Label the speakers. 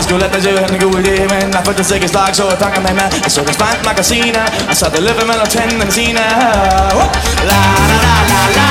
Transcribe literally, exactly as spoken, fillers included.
Speaker 1: skulle lette sig en god idé, men jeg følte sig ikke slag, så jeg takker mig med. Jeg så det fandt magasiner, og så det løbet mellem tændene sine. La la la la la.